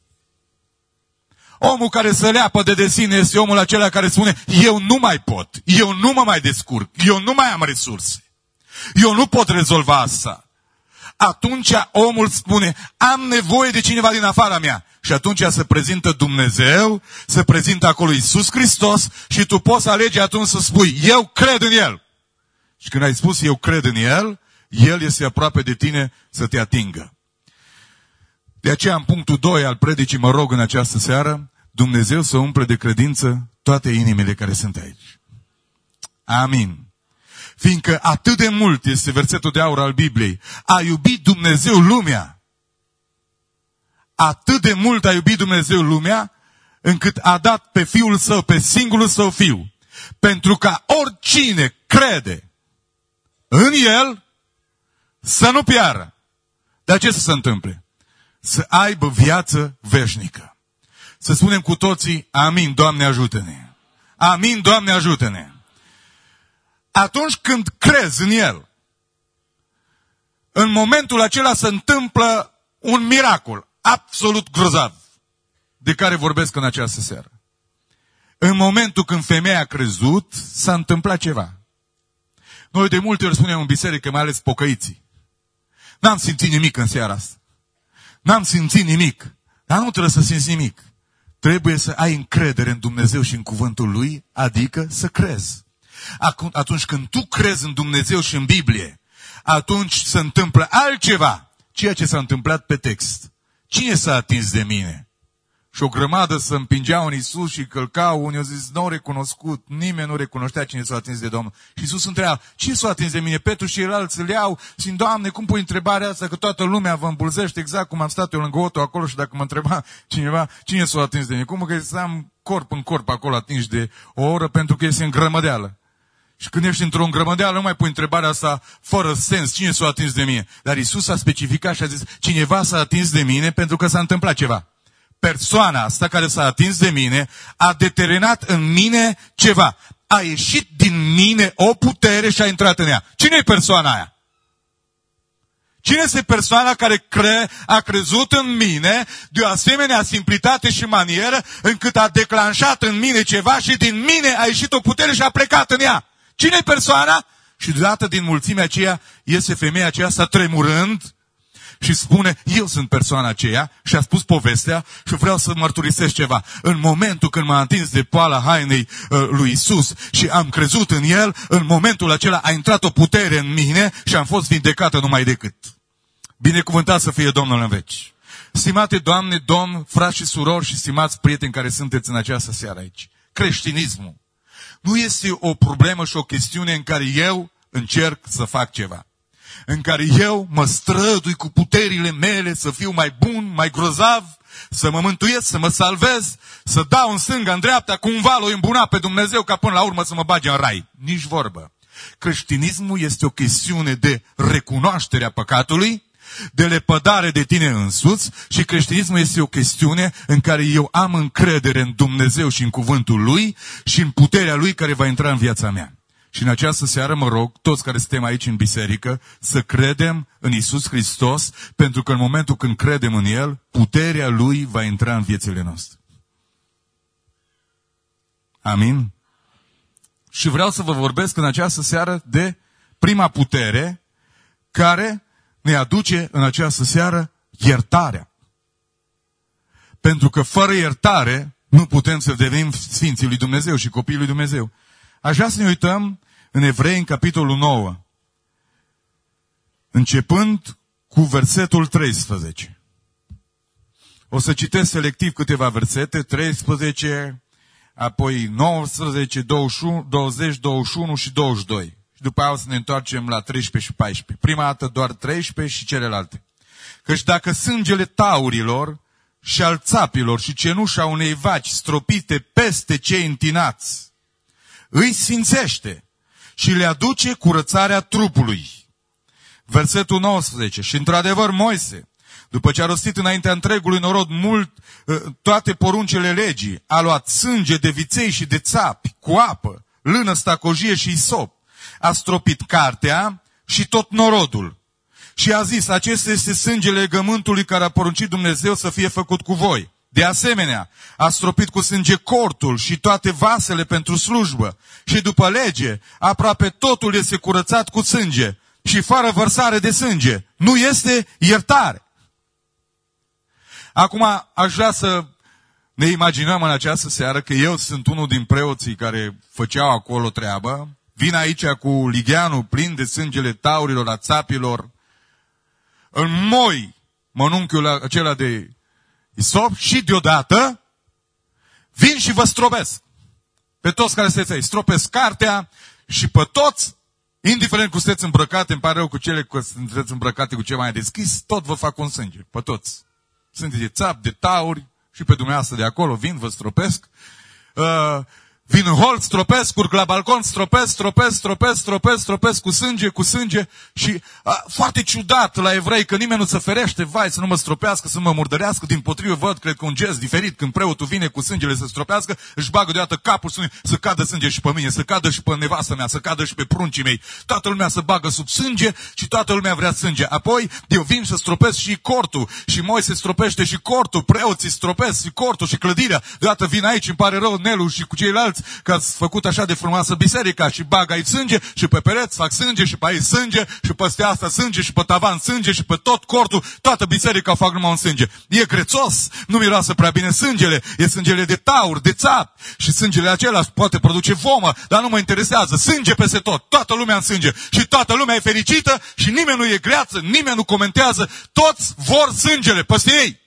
Omul care se leapă de sine este omul acela care spune, eu nu mai pot, eu nu mă mai descurc, eu nu mai am resurse, eu nu pot rezolva asta. Atunci omul spune, am nevoie de cineva din afara mea. Și atunci se prezintă Dumnezeu, se prezintă acolo Iisus Hristos și tu poți alege atunci să spui, eu cred în El. Și când ai spus, eu cred în El, El este aproape de tine să te atingă. De aceea, în punctul doi al predicii, mă rog în această seară, Dumnezeu să umple de credință toate inimile care sunt aici. Amin. Fiindcă atât de mult este versetul de aur al Bibliei, a iubit Dumnezeu lumea. Atât de mult a iubit Dumnezeu lumea, încât a dat pe Fiul Său, pe singurul Său Fiu, pentru ca oricine crede în El să nu piară. Dar ce să se întâmple? Să aibă viață veșnică. Să spunem cu toții, amin, Doamne ajută-ne. Amin, Doamne ajută-ne. Atunci când crezi în El, în momentul acela se întâmplă un miracol absolut grozav, de care vorbesc în această seară. În momentul când femeia a crezut, s-a întâmplat ceva. Noi de multe ori spunem în biserică, mai ales pocăiții, n-am simțit nimic în seara asta. N-am simțit nimic. Dar nu trebuie să simți nimic. Trebuie să ai încredere în Dumnezeu și în cuvântul Lui, adică să crezi. Atunci când tu crezi în Dumnezeu și în Biblie, atunci se întâmplă altceva, ceea ce s-a întâmplat pe text. Cine s-a atins de mine? Și o grămadă să împingeau în Iisus și călcau, unii au zis, nu au recunoscut, nimeni nu recunoștea cine s-a atins de Domnul. Și Iisus întreabă, cine s-a atins de mine? Petru și ceilalți îl iau și, Doamne, cum pui întrebarea asta, că toată lumea vă îmbulzește exact cum am stat eu lângă Otto acolo și dacă mă întreba cineva, cine s-a atins de mine? Cum că am corp în corp acolo atins de o oră pentru că este în grămădeală. Și când ești într-o îngrămădeală, nu mai pui întrebarea asta fără sens, cine s-a atins de mine? Dar Iisus a specificat și a zis, cineva s-a atins de mine pentru că s-a întâmplat ceva. Persoana asta care s-a atins de mine a determinat în mine ceva. A ieșit din mine o putere și a intrat în ea. Cine e persoana aia? Cine este persoana care cre- a crezut în mine de o asemenea simplitate și manieră încât a declanșat în mine ceva și din mine a ieșit o putere și a plecat în ea? Cine e persoana? Și deodată din mulțimea aceea iese femeia aceasta tremurând și spune, eu sunt persoana aceea și a spus povestea și vreau să mărturisesc ceva. În momentul când m-a atins de poala hainei uh, lui Iisus și am crezut în El, în momentul acela a intrat o putere în mine și am fost vindecată numai decât. Binecuvântat să fie Domnul în veci. Stimate Doamne, Domn, frați și surori și stimați prieteni care sunteți în această seară aici. Creștinismul nu este o problemă și o chestiune în care eu încerc să fac ceva. În care eu mă strădui cu puterile mele să fiu mai bun, mai grozav, să mă mântuiesc, să mă salvez, să dau în stânga, în dreapta, cumva l-o îmbuna pe Dumnezeu ca până la urmă să mă bage în rai. Nici vorbă. Creștinismul este o chestiune de recunoaștere a păcatului, de lepădare de tine însuți și creștinismul este o chestiune în care eu am încredere în Dumnezeu și în cuvântul Lui și în puterea Lui care va intra în viața mea. Și în această seară mă rog, toți care suntem aici în biserică, să credem în Iisus Hristos, pentru că în momentul când credem în El, puterea Lui va intra în viețile noastre. Amin? Și vreau să vă vorbesc în această seară de prima putere care ne aduce în această seară iertarea. Pentru că fără iertare nu putem să devenim Sfinții lui Dumnezeu și copiii lui Dumnezeu. Aș vrea să ne uităm în Evrei, în capitolul nouă, începând cu versetul treisprezece. O să citesc selectiv câteva versete, treisprezece, apoi nouăsprezece, douăzeci, douăzeci și unu și douăzeci și doi. Și după aia o să ne întoarcem la treisprezece și paisprezece. Prima dată doar treisprezece și celelalte. Căci dacă sângele taurilor și al țapilor și cenușa unei vaci stropite peste cei întinați îi sfințește și le aduce curățarea trupului. Versetul nouăsprezece. Și într-adevăr Moise, după ce a rostit înaintea întregului norod mult, toate poruncile legii, a luat sânge de viței și de țapi, cu apă, lână, stacojie și isop. A stropit cartea și tot norodul. Și a zis, acesta este sângele legământului care a poruncit Dumnezeu să fie făcut cu voi. De asemenea, a stropit cu sânge cortul și toate vasele pentru slujbă. Și după lege, aproape totul este curățat cu sânge. Și fără vărsare de sânge nu este iertare. Acum aș vrea să ne imaginăm în această seară că eu sunt unul din preoții care făceau acolo treabă. Vin aici cu ligheanul plin de sângele taurilor, a țapilor. În moi mănunchiul acela de isop și deodată vin și vă stropesc. Pe toți care sunteți aici. Stropesc cartea și pe toți, indiferent cum sunteți îmbrăcate, îmi pare rău cu cele că sunteți îmbrăcate cu ceva mai deschis, tot vă fac un sânge. Pe toți. Sunteți de țap, de tauri și pe dumneavoastră de acolo vin, vă stropesc. Uh, Vin în hol, stropesc, urc la balcon, stropesc, stropesc, stropesc, stropesc, stropesc cu sânge, cu sânge și a, foarte ciudat la evrei că nimeni nu se ferește, vai, să nu mă stropească, să nu mă murdărească, dimpotrivă văd, cred că un gest diferit, când preotul vine cu sângele să stropească, își bagă deodată capul să, să cadă sânge și pe mine, să cadă și pe nevastă mea, să cadă și pe pruncii mei. Toată lumea să bagă sub sânge și toată lumea vrea sânge. Apoi eu vin să stropesc și cortul și Moise stropește și cortul, preoții stropesc și cortul și clădirea. Deodată vin aici, îmi pare rău, Nelu și cu ceilalți, că ați făcut așa de frumoasă biserica și bag aici sânge și pe pereți fac sânge și pe aici sânge și peste asta sânge și pe tavan sânge și pe tot cortul, toată biserica fac numai un sânge. E grețos, nu miroasă prea bine sângele, e sângele de taur, de țap și sângele acela poate produce vomă, dar nu mă interesează, sânge peste tot, toată lumea în sânge și toată lumea e fericită și nimeni nu e greață, nimeni nu comentează, toți vor sângele peste ei.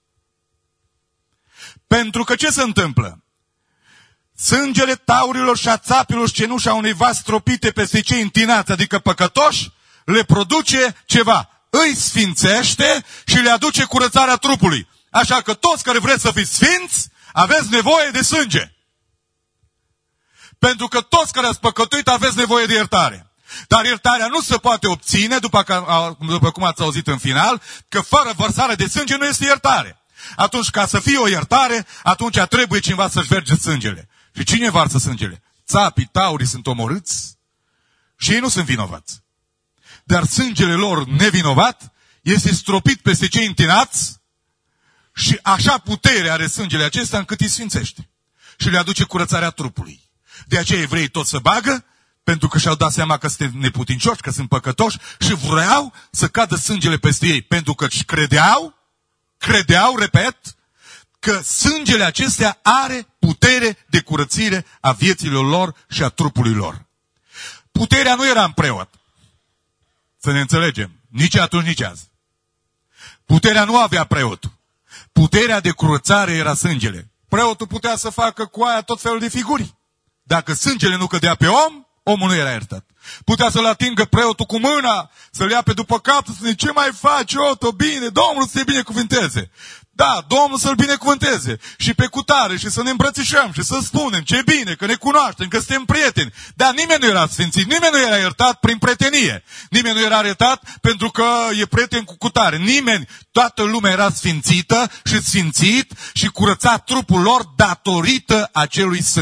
Pentru că ce se întâmplă? Sângele taurilor și a țapilor și cenușa unei vas stropite peste cei întinați, adică păcătoși, le produce ceva. Îi sfințește și le aduce curățarea trupului. Așa că toți care vreți să fiți sfinți, aveți nevoie de sânge. Pentru că toți care ați păcătuit aveți nevoie de iertare. Dar iertarea nu se poate obține, după, că, după cum ați auzit în final, că fără vărsare de sânge nu este iertare. Atunci, ca să fie o iertare, atunci trebuie cineva să-și verge sângele. Și cine varsă sângele? Țapii, taurii sunt omorâți și ei nu sunt vinovați. Dar sângele lor nevinovat este stropit peste cei întinați și așa putere are sângele acesta încât îi sfințește. Și le aduce curățarea trupului. De aceea evreii tot se bagă, pentru că și-au dat seama că sunt neputincioși, că sunt păcătoși și vreau să cadă sângele peste ei. Pentru că credeau, credeau, repet, că sângele acestea are putere de curățire a vieților lor și a trupului lor. Puterea nu era în preot. Să ne înțelegem. Nici atunci, nici azi. Puterea nu avea preotul. Puterea de curățare era sângele. Preotul putea să facă cu aia tot felul de figuri. Dacă sângele nu cădea pe om, omul nu era iertat. Putea să-l atingă preotul cu mâna, să-l ia pe după cap, să spună, ce mai faci, Oto, bine, Domnul să te binecuvânteze. Da, Domnul să-l binecuvânteze și pe cutare și să ne îmbrățișăm și să spunem ce bine, că ne cunoaștem, că suntem prieteni. Dar nimeni nu era sfințit, nimeni nu era iertat prin prietenie. Nimeni nu era iertat pentru că e prieten cu cutare. Nimeni, toată lumea era sfințită și sfințit și curăța trupul lor datorită acelui sânge.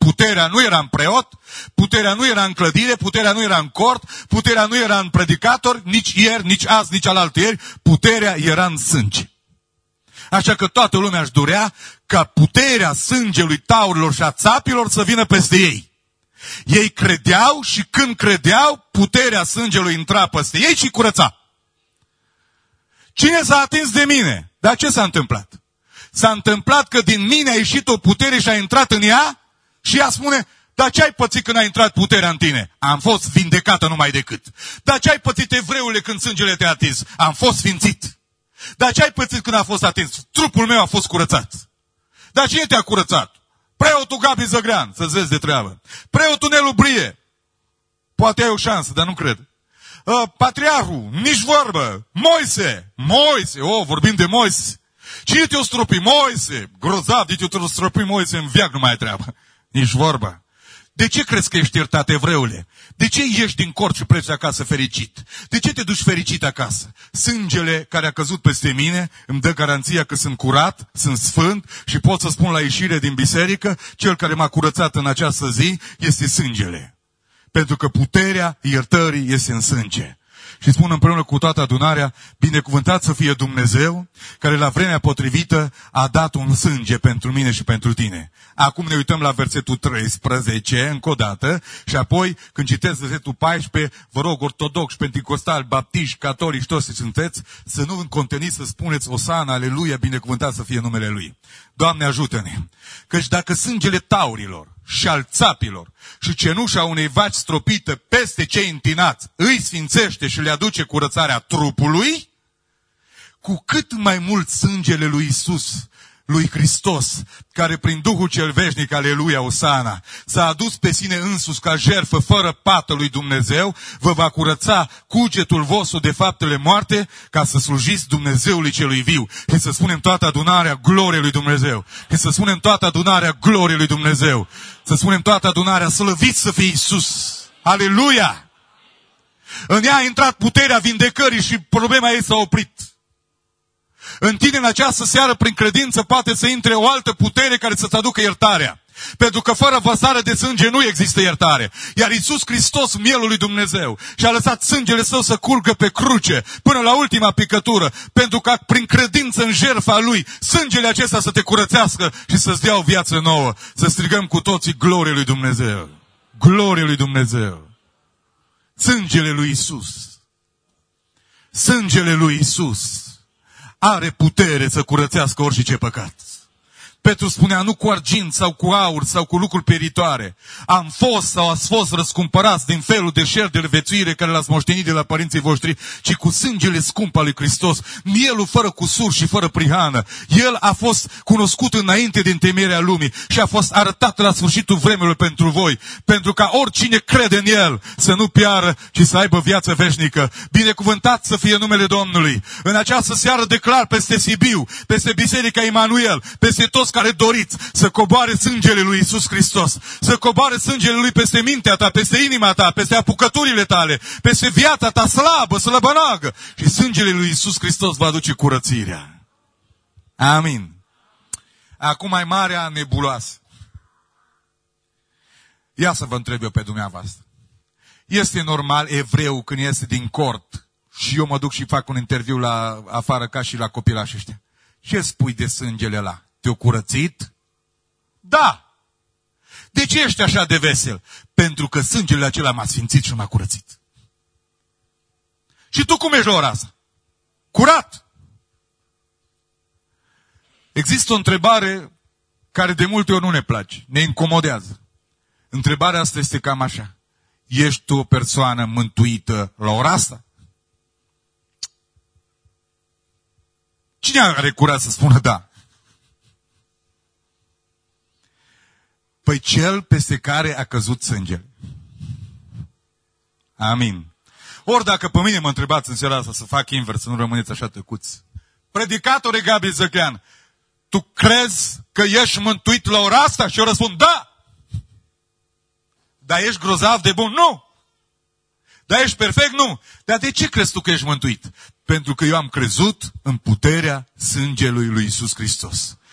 Puterea nu era în preot, puterea nu era în clădire, puterea nu era în cort, puterea nu era în predicator, nici ieri, nici azi, nici alaltăieri, puterea era în sânge. Așa că toată lumea își dorea ca puterea sângelui taurilor și a țapilor să vină peste ei. Ei credeau și când credeau, puterea sângelui intra peste ei și curăța. Cine s-a atins de mine? Dar ce s-a întâmplat? S-a întâmplat că din mine a ieșit o putere și a intrat în ea și ea spune, dar ce ai pățit când a intrat puterea în tine? Am fost vindecată numai decât. Dar ce ai pățit, evreule, când sângele te-a atins? Am fost sfințit. Dar ce ai pățit când a fost atins? Trupul meu a fost curățat. Dar cine te-a curățat? Preotul Gabi Zăgrean, să-ți vezi de treabă. Preotul Nelu Brie. Poate ai o șansă, dar nu cred. Uh, Patriarhul, nici vorbă. Moise. Moise. Oh, vorbim de Moise. Cine te-o stropi? Moise. Grozav, de te-o stropi Moise în veac, nu mai ai treabă. Nici vorba. De ce crezi că ești iertat, evreule? De ce ieși din cort și pleci acasă fericit? De ce te duci fericit acasă? Sângele care a căzut peste mine îmi dă garanția că sunt curat, sunt sfânt și pot să spun la ieșire din biserică, cel care m-a curățat în această zi este sângele. Pentru că puterea iertării este în sânge. Și spun împreună cu toată adunarea, binecuvântat să fie Dumnezeu, care la vremea potrivită a dat un sânge pentru mine și pentru tine. Acum ne uităm la versetul treisprezece, încă o dată, și apoi, când citesc versetul paisprezece, vă rog, ortodoxi, penticostali, baptiști, catolici, toți ce sunteți, să nu înconteniți să spuneți Osana, aleluia, binecuvântat să fie numele Lui. Doamne, ajută-ne! Căci dacă sângele taurilor și al țapilor și cenușa unei vaci stropite peste cei întinați îi sfințește și le aduce curățarea trupului, cu cât mai mult sângele lui Isus, lui Hristos, care prin Duhul cel veșnic, aleluia, Osana, s-a adus pe sine însus ca jertfă fără pată lui Dumnezeu, vă va curăța cugetul vostru de faptele moarte, ca să slujiți Dumnezeului celui viu. Și să spunem toată adunarea glorie lui Dumnezeu. Și să spunem toată adunarea glorie lui Dumnezeu. Să spunem toată adunarea slăvit să fie Isus. Aleluia! În ea a intrat puterea vindecării și problema ei s-a oprit. În tine, în această seară, prin credință, poate să intre o altă putere care să-ți aducă iertarea. Pentru că fără vărsare de sânge nu există iertare. Iar Iisus Hristos, mielul lui Dumnezeu, și-a lăsat sângele său să curgă pe cruce până la ultima picătură, pentru că prin credință în jertfa Lui, sângele acesta să te curățească și să-ți dea o viață nouă. Să strigăm cu toții glorie lui Dumnezeu. Glorie lui Dumnezeu. Sângele lui Iisus. Sângele lui Iisus are putere să curățească orice păcat. Petru spunea, nu cu argint sau cu aur sau cu lucruri peritoare. Am fost sau ați fost răscumpărați din felul de șer de vețuire care l-ați moștenit de la părinții voștri, ci cu sângele scump al lui Hristos, mielul fără cusur și fără prihană. El a fost cunoscut înainte de întemeierea lumii și a fost arătat la sfârșitul vremelor pentru voi, pentru ca oricine crede în El să nu piară, ci să aibă viață veșnică. Binecuvântat să fie numele Domnului. În această seară declar peste Sibiu, peste Biserica Emanuel, peste toți care doriți să coboare sângele lui Iisus Hristos, să coboare sângele Lui peste mintea ta, peste inima ta, peste apucăturile tale, peste viața ta slabă, slăbănagă. Și sângele lui Iisus Hristos va aduce curățirea. Amin. Acum mai marea nebuloasă. Ia să vă întreb eu pe dumneavoastră. Este normal evreu când iese din cort și eu mă duc și fac un interviu la afară ca și la copilașii ăștia? Ce spui de sângele ăla? Te-o curățit? Da! De ce ești așa de vesel? Pentru că sângele acela m-a sfințit și m-a curățit. Și tu cum ești la ora asta? Curat! Există o întrebare care de multe ori nu ne place, ne incomodează. Întrebarea asta este cam așa. Ești tu o persoană mântuită la ora asta? Cine are curaj să spună da? Păi cel peste care a căzut sângele. Amin. Ori dacă pe mine mă întrebați în seara asta să fac invers, să nu rămâneți așa tăcuți. Predicator Gabi Zăgrean, tu crezi că ești mântuit la ora asta? Și eu răspund, da! Dar ești grozav de bun? Nu! Dar ești perfect? Nu! Dar de ce crezi tu că ești mântuit? Pentru că eu am crezut în puterea sângelui lui Iisus Hristos.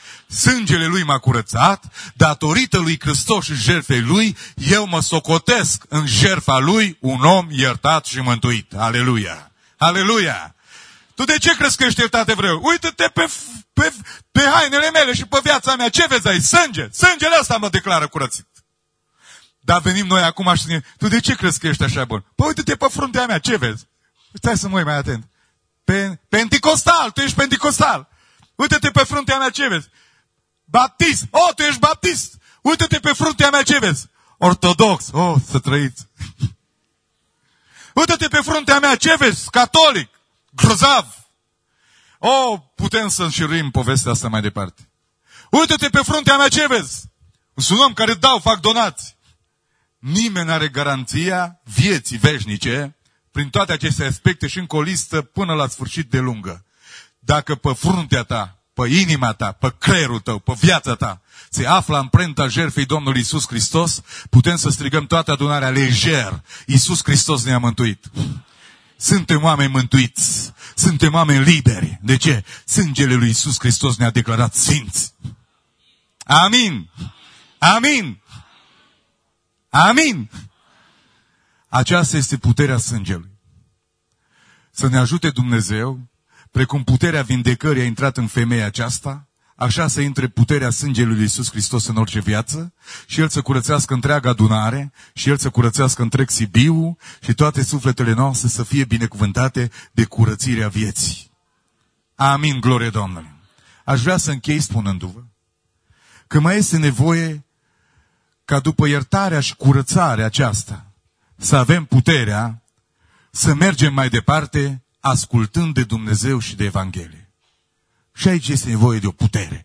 Sângele lui m-a curățat, datorită lui Hristos și jertfei lui, eu mă socotesc în jertfa lui un om iertat și mântuit. Aleluia! Aleluia! Tu de ce crezi că ești iertat, evreu? Uită-te pe, pe, pe hainele mele și pe viața mea. Ce vezi aici? Sânge! Sângele ăsta mă declară curățit. Dar venim noi acum și spunem, tu de ce crezi că ești așa bun? Păi uite-te pe fruntea mea, ce vezi? Stai să mă uit mai atent. Pe, penticostal, tu ești penticostal. Uite-te pe fruntea mea, ce vezi? Baptist, oh, tu ești baptist. Uite-te pe fruntea mea, ce vezi? Ortodox, oh, să trăiți. Uite-te pe fruntea mea, ce vezi? Catolic, grozav. Oh, putem să înșiruim povestea asta mai departe. Uite-te pe fruntea mea, ce vezi? Sunt un om care dau, fac donații. Nimeni nu are garanția vieții veșnice prin toate aceste aspecte și încă o listă până la sfârșit de lungă. Dacă pe fruntea ta, pe inima ta, pe creierul tău, pe viața ta, se află amprenta jertfei Domnului Iisus Hristos, putem să strigăm toată adunarea lejer. Iisus Hristos ne-a mântuit. Suntem oameni mântuiți. Suntem oameni liberi. De ce? Sângele lui Iisus Hristos ne-a declarat sfinți. Amin. Amin. Amin. Aceasta este puterea sângelui. Să ne ajute Dumnezeu, precum puterea vindecării a intrat în femeia aceasta, așa să intre puterea sângelui lui Iisus Hristos în orice viață și El să curățească întreaga adunare și El să curățească întreg Sibiu și toate sufletele noastre să fie binecuvântate de curățirea vieții. Amin, glorie Domnului. Aș vrea să închei spunându-vă că mai este nevoie ca după iertarea și curățarea aceasta să avem puterea să mergem mai departe ascultând de Dumnezeu și de Evanghelie. Și aici este nevoie de o putere.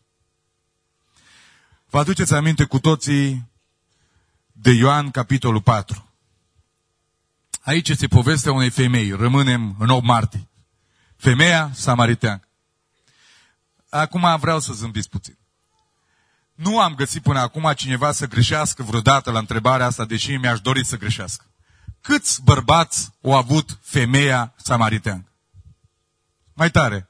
Vă aduceți aminte cu toții de Ioan, capitolul patru. Aici este povestea unei femei. Rămânem în opt martie. Femeia samariteancă. Acum vreau să zâmbiți puțin. Nu am găsit până acum cineva să greșească vreodată la întrebarea asta, deși mi-aș dori să greșească. Câți bărbați au avut femeia samariteancă? Mai tare.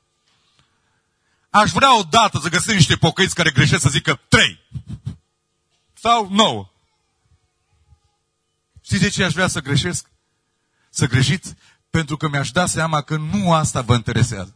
Aș vrea odată să găsim niște pocăiți care greșesc să zică trei. Sau nouă. Știți de ce aș vrea să greșesc? Să greșiți? Pentru că mi-aș da seama că nu asta vă interesează.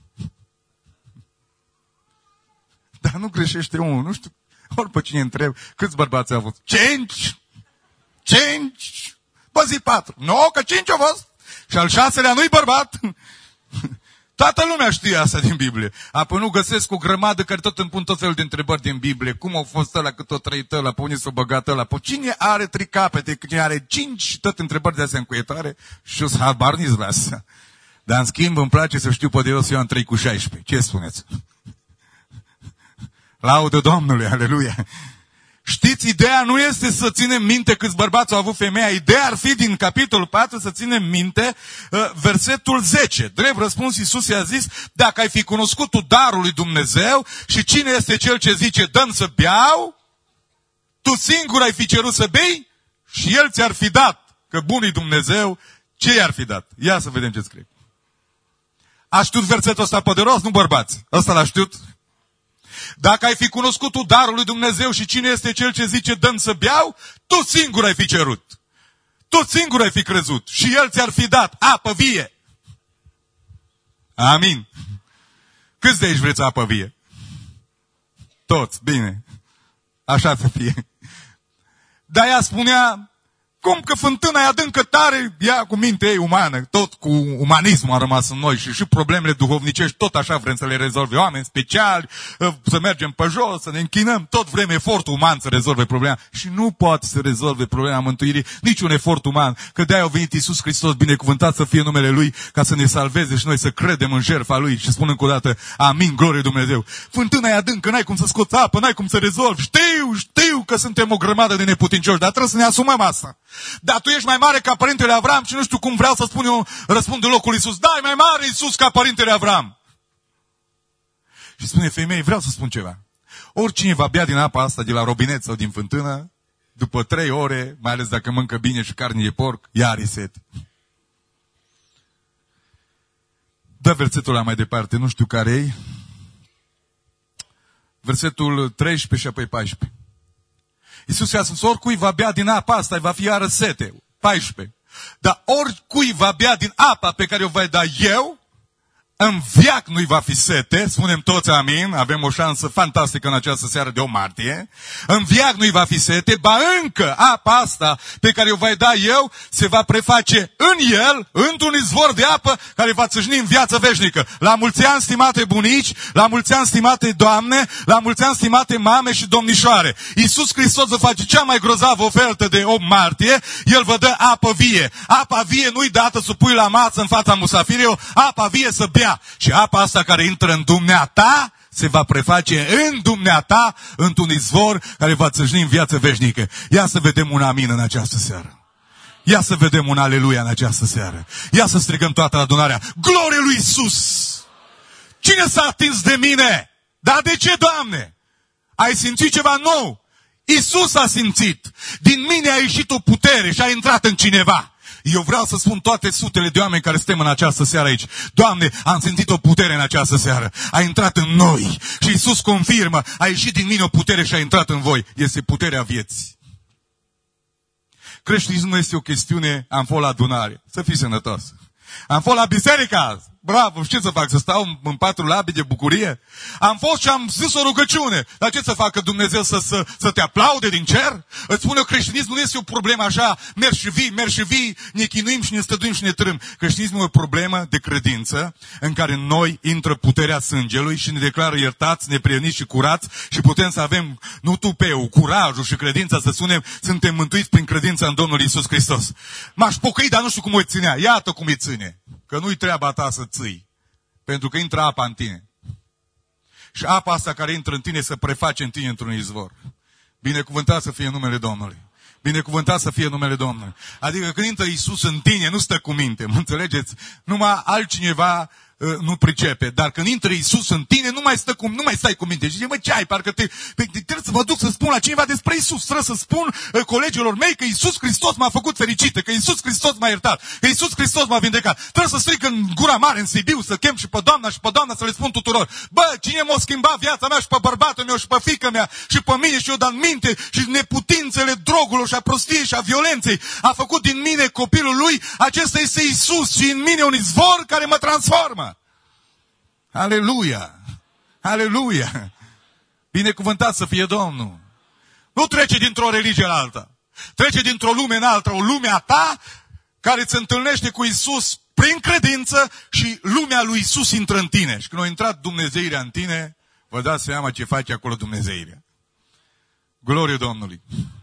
Dar nu greșește unul, nu știu, ori pe cine întreb, câți bărbați au avut? Cinci! Cinci! Bă, zi patru. Nu, că cinci au fost. Și al șaselea nu-i bărbat. Toată lumea știe asta din Biblie. Apoi nu găsesc o grămadă care tot îmi pun tot felul de întrebări din Biblie. Cum au fost ăla, cât o trăit ăla, pe unii s-o băgat ăla, pe cine are trei capete, cine are cinci, tot întrebări de astea încuietoare și eu sunt habarniți la asta. Dar în schimb îmi place să știu pe de eu să iau în trei cu șaisprezece. Ce spuneți? Laudă Domnului, aleluia! Știți, ideea nu este să ținem minte câți bărbați au avut femeia. Ideea ar fi din capitolul patru să ținem minte uh, versetul zece. Drept răspuns, Iisus i-a zis, dacă ai fi cunoscut tu darul lui Dumnezeu și cine este cel ce zice, dăm să beau, tu singur ai fi cerut să bei și El ți-ar fi dat. Că bunul Dumnezeu, ce i-ar fi dat? Ia să vedem ce scrie. A știut versetul ăsta poderos? Nu bărbați. Ăsta l-a știut? Dacă ai fi cunoscut tu darul lui Dumnezeu și cine este cel ce zice dăm să beau, tu singur ai fi cerut. Tu singur ai fi crezut și El ți-ar fi dat apă vie. Amin. Câți de aici vreți apă vie? Toți, bine. Așa să fie. Dar ea spunea, cum că fântâna e adâncă tare, ea cu mintea ei umană, tot cu umanismul a rămas în noi și și problemele duhovnicești, tot așa vrem să le rezolve oameni speciali, să mergem pe jos, să ne închinăm, tot vrem efortul uman să rezolve problema. Și nu poate să rezolve problema mântuirii niciun efort uman, că de-aia a venit Iisus Hristos, binecuvântat să fie numele Lui, ca să ne salveze și noi să credem în jertfa Lui. Și spun încă o dată, amin, glorie Dumnezeu. Fântâna e adâncă, n-ai cum să scoți apă, n-ai cum să rezolvi. Știu, știu că suntem o grămadă de neputincioși, dar trebuie să ne asumăm asta. Dar tu ești mai mare ca părintele Avram și nu știu cum vreau să spun eu, răspund în locul Iisus. Da, e mai mare Iisus ca părintele Avram. Și spune femeie, vreau să spun ceva. Oricine va bea din apa asta de la robinet sau din fântână, după trei ore, mai ales dacă mâncă bine și carne de porc, ea are sete. Dă versetul ăla mai departe, nu știu care e. versetul treisprezece și apoi paisprezece. Iisus i-a spus, oricui va bea din apa asta, va fi iară sete. paisprezece. Dar oricui va bea din apa pe care o voi da eu, în veac nu-i va fi sete, spunem toți amin, avem o șansă fantastică în această seară de o martie, în veac nu-i va fi sete, ba încă apa asta pe care o voi da eu, se va preface în el, într-un izvor de apă care va țâșni în viață veșnică. La mulți ani, stimate bunici, la mulți ani, stimate doamne, la mulți ani, stimate mame și domnișoare. Iisus Hristos vă face cea mai grozavă ofertă de o martie, El vă dă apă vie. Apa vie nu-i dată să pui la masă în fața musafirilor, apa vie să bea. Și apa asta care intră în dumneata se va preface în dumneata într-un izvor care va țâșni în viață veșnică. Ia să vedem un amin în această seară. Ia să vedem un aleluia în această seară. Ia să strigăm toată adunarea. Glorie lui Iisus! Cine s-a atins de mine? Dar de ce, Doamne? Ai simțit ceva nou? Iisus a simțit. Din mine a ieșit o putere și a intrat în cineva. Eu vreau să spun toate sutele de oameni care suntem în această seară aici. Doamne, am simțit o putere în această seară. A intrat în noi. Și Iisus confirmă, a ieșit din mine o putere și a intrat în voi. Este puterea vieții. Creștinismul nu este o chestiune, am fost la adunare. Să fii sănătos. Am fost la biserică azi. Bravo, știu ce să fac? Să stau în patru labi de bucurie? Am fost și am zis o rugăciune. Dar ce să facă Dumnezeu să, să, să te aplaude din cer? Îți spune că creștinismul nu este o problemă așa, mergi și vii, mergi și vii, ne chinuim și ne stăduim și ne trâm. Creștinismul e o problemă de credință în care în noi intră puterea sângelui și ne declară iertați, neprieniți și curați și putem să avem, nu tupeu, curajul și credința să spunem, suntem mântuiți prin credința în Domnul Iisus Hristos. M-aș pocăi, dar nu știu cum o ținea. Iată cum îi ține. Că nu-i treaba ta să ții. Pentru că intră apa în tine. Și apa asta care intră în tine se preface în tine într-un izvor. Binecuvântat să fie numele Domnului. Binecuvântat să fie numele Domnului. Adică când intră Iisus în tine, nu stă cu minte. Mă înțelegeți? Numai altcineva uh, nu pricepe. Dar când intră Iisus în tine, nu mai, stă cu, nu mai stai cu minte. Și zice, mă, ce ai? Parcă te, te, trebuie să mă duc să spun la cineva despre Iisus. Trebuie să spun uh, colegilor mei că Iisus Hristos m-a făcut fericită, că Iisus Hristos m-a iertat, că Iisus Hristos m-a vindecat. Trebuie să strig în Gura Mare, în Sibiu, să chem și pe doamna și pe doamna să le spun tuturor. Bă, cine m-a schimbat viața mea și pe bărbatul meu și pe fiica mea și pe mine și eu dat minte și neputințele drogurilor și a prostiei și a violenței a făcut din mine copilul lui, acesta este Iisus și în mine un izvor care mă transformă. Aleluia! Aleluia! Binecuvântat să fie Domnul! Nu trece dintr-o religie la alta. Trece dintr-o lume în alta. O lume a ta care îți întâlnește cu Iisus prin credință și lumea lui Iisus intră în tine. Și când a intrat Dumnezeirea în tine, vă dați seama ce face acolo Dumnezeirea. Glorie Domnului!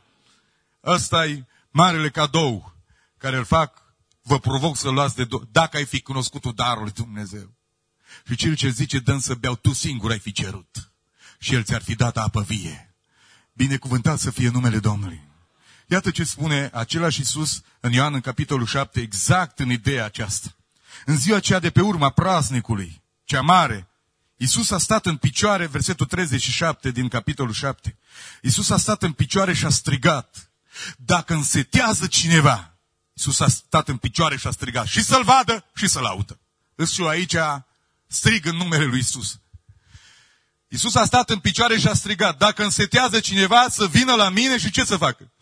Ăsta e marele cadou care îl fac, vă provoc să-l luați de do- dacă ai fi cunoscut darul lui Dumnezeu. Și cel ce zice, dă-mi să beau, tu singur ai fi cerut. Și el ți-ar fi dat apă vie. Binecuvântat să fie numele Domnului. Iată ce spune același Iisus în Ioan, în capitolul șapte, exact în ideea aceasta. În ziua aceea de pe urma praznicului, cea mare, Iisus a stat în picioare, versetul treizeci și șapte din capitolul șapte. Iisus a stat în picioare și a strigat. Dacă însetează cineva, Iisus a stat în picioare și a strigat. Și să-L vadă și să-L audă. Îți și eu aici strig în numele lui Iisus. Iisus a stat în picioare și a strigat. Dacă însetează cineva, să vină la mine și ce să facă?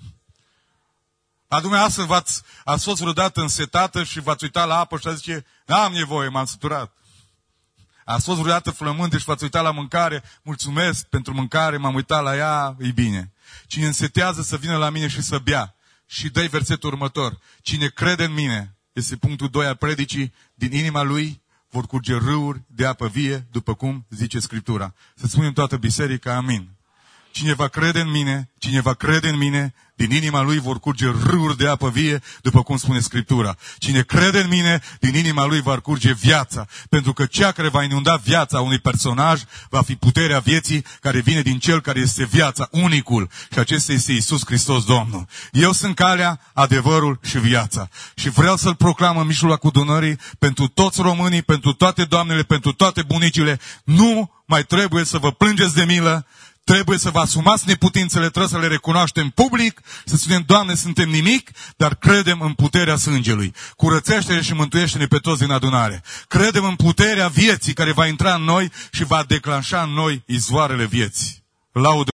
A dumneavoastră v-ați, ați fost vreodată însetată și v-ați uitat la apă și a zice, n-am nevoie, m-am săturat. Ați fost vreodată flământe și v-ați uitat la mâncare, mulțumesc pentru mâncare, m-am uitat la ea, e bine. Cine însetează să vină la mine și să bea. Și dă-i versetul următor. Cine crede în mine, este punctul doi al predicii, din inima lui vor curge râuri de apă vie, după cum zice Scriptura. Să spunem toată biserica, amin. Cine va crede în mine, cine va crede în mine, din inima lui vor curge râuri de apă vie, după cum spune Scriptura. Cine crede în mine, din inima lui va curge viața. Pentru că cea care va inunda viața unui personaj va fi puterea vieții care vine din cel care este viața, unicul. Și acesta este Iisus Hristos Domnul. Eu sunt calea, adevărul și viața. Și vreau să-L proclam în mijlocul adunării pentru toți românii, pentru toate doamnele, pentru toate bunicile. Nu mai trebuie să vă plângeți de milă. Trebuie să vă asumați neputințele, trebuie să le recunoaștem public, să spunem, Doamne, suntem nimic, dar credem în puterea sângelui. Curățește-ne și mântuiește-ne pe toți din adunare. Credem în puterea vieții care va intra în noi și va declanșa în noi izvoarele vieții. Laudă